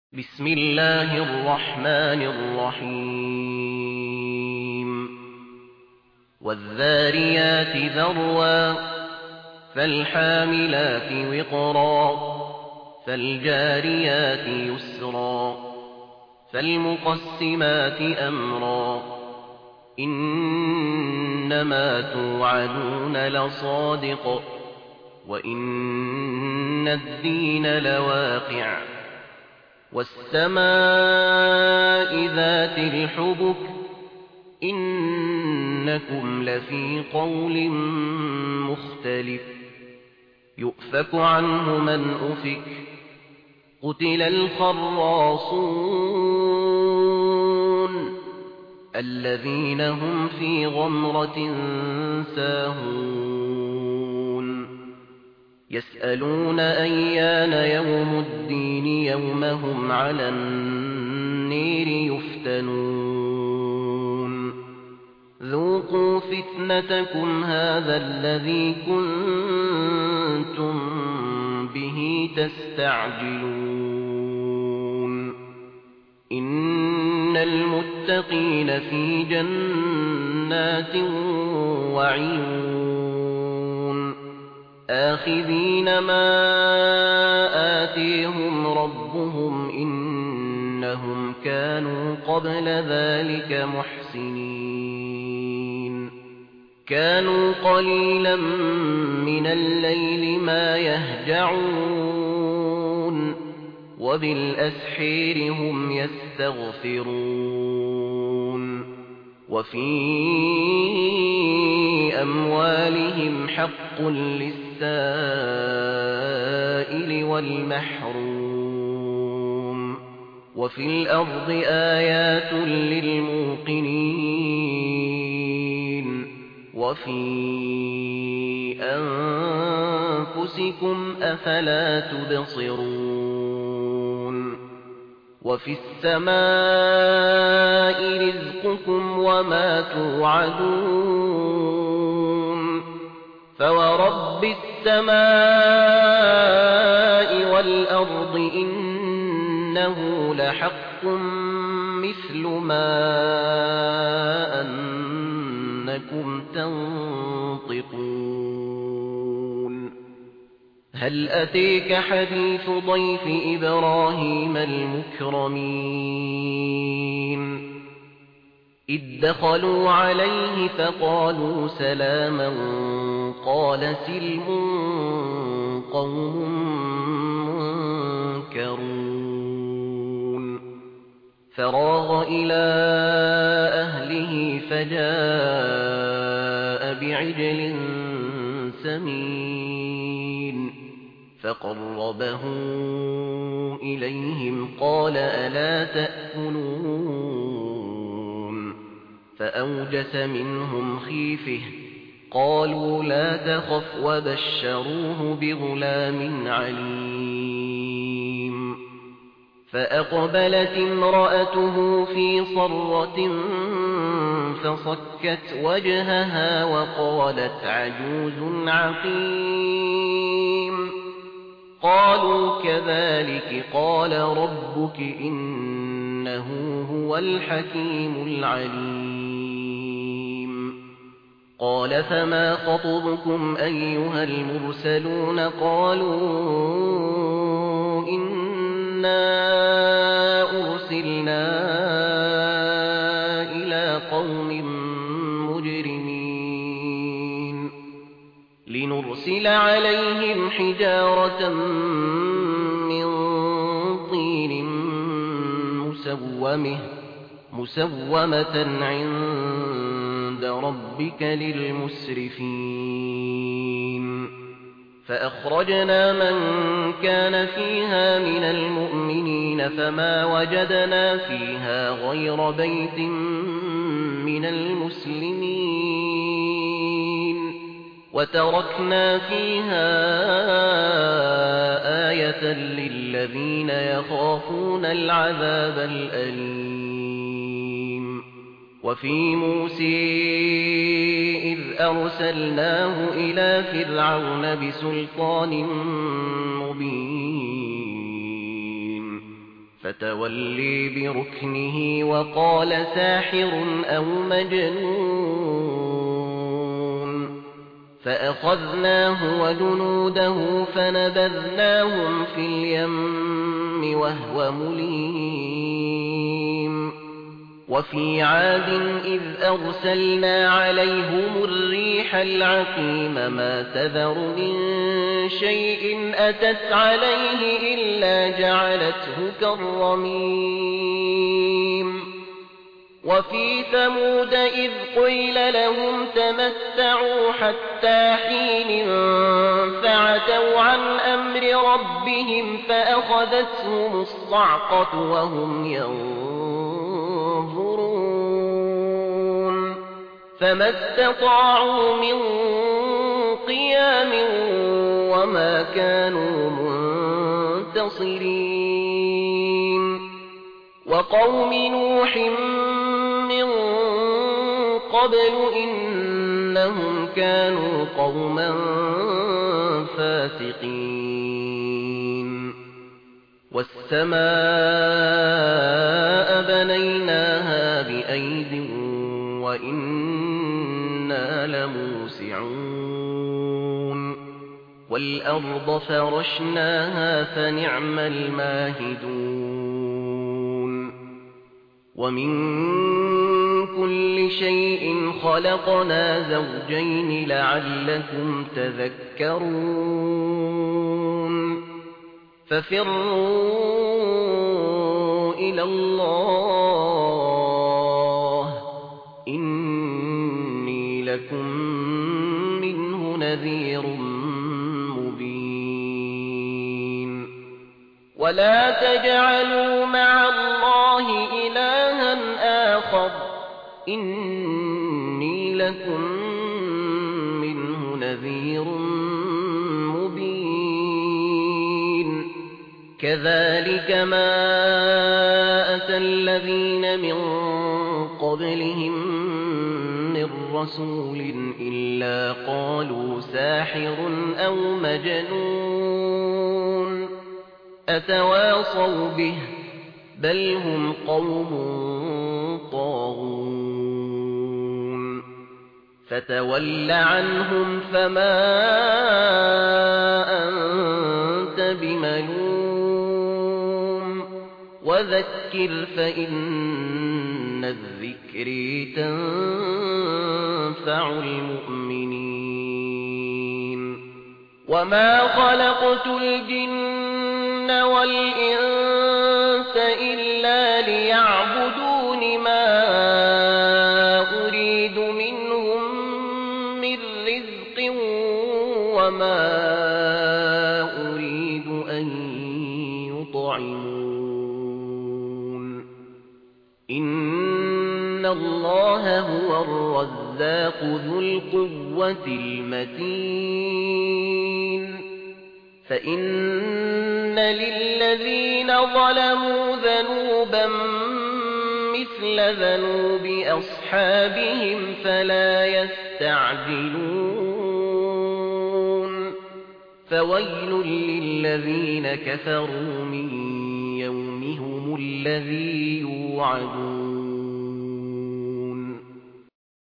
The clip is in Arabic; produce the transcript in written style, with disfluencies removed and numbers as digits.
بسم الله الرحمن الرحيم والذاريات ذروا فالحاملات وقرا فالجاريات يسرا فالمقسمات أمرا إنما توعدون لصادق وإن الدين لواقع والسماء ذات الحبك إنكم لفي قول مختلف يؤفك عنه من أفك قتل الخراصون الذين هم في غمرة ساهون يسألون أيان يوم الدين يوم هم على النير يفتنون ذوقوا فتنتكم هذا الذي كنتم به تستعجلون إن المتقين في جنات وعيون آخذين ما آتيهم ربهم إنهم كانوا قبل ذلك محسنين كانوا قليلا من الليل ما يهجعون وبالأسحير هم يستغفرون وفي أموالهم حق للسائل والمحروم وفي الأرض آيات للموقنين وفي أنفسكم أفلا تبصرون وفي السماء رزقكم وما توعدون فورب السماء والأرض إنه لحق مثل ما أنكم تنطقون هل أتيك حديث ضيف إبراهيم المكرمين إذ دخلوا عليه فقالوا سلاما قال سلم قوم منكرون فراغ إلى أهله فجاء بعجل سمين فقربه إليهم قال ألا تأكلون فأوجس منهم خيفة قالوا لا تخف وبشروه بغلام عليم فأقبلت امرأته في صرة فصكت وجهها وقالت عجوز عقيم قالوا كذلك قال ربك إنه هو الحكيم العليم قال فما خطبكم أيها المرسلون قالوا إنا أرسلنا إلى قوم مجرمين لنرسل عليهم حجارة من طين مسومة عند ربك للمسرفين فأخرجنا من كان فيها من المؤمنين فما وجدنا فيها غير بيت من المسلمين وتركنا فيها آية للذين يخافون العذاب الأليم وفي موسى إذ أرسلناه إلى فرعون بسلطان مبين فتولي بركنه وقال ساحر أو مجنون فأخذناه وجنوده فنبذناهم في اليم وهو مليم وفي عاد إذ أرسلنا عليهم الريح العقيم ما تذر من شيء أتت عليه إلا جعلته كالرميم وفي ثمود إذ قيل لهم تمتعوا حتى حين فعتوا عن أمر ربهم فأخذتهم الصعقة وهم ينظرون فما استطاعوا من قيام وما كانوا منتصرين وقوم نوح من قبل إنهم كانوا قوما فاسقين والسماء بنيناها بأيد وإنا لموسعون والأرض فرشناها فنعم الماهدون ومن كل شيء خلقنا زوجين لعلكم تذكرون ففروا إلى الله إني لكم منه نذير مبين ولا تجعلوا مع الله إلها آخر إني لكم منه نذير مبين كذلك ما أتى الذين من قبلهم من رسول إلا قالوا ساحر أو مجنون أتواصوا به بل هم قوم طاغون فتول عنهم فما أنت بملوم وذكر فإن الذكر تنفع المؤمنين وما خلقت الجن والإنس إلا ليعبدون ما أريد منهم من رزق وما أريد أن يطعمون إن الله هو الرزاق ذو القوة المتين فإن للذين ظلموا ذنوبا مثل ذنوب أصحابهم فلا يستعجلون فويل للذين كفروا من يومهم الذي يوعدون